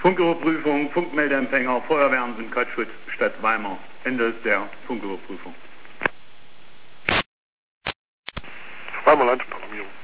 Funküberprüfung, Funkmeldeempfänger, Feuerwehren und Katschwitz, Stadt Weimar. Ende der Funküberprüfung. Weimar Landesprogrammierung.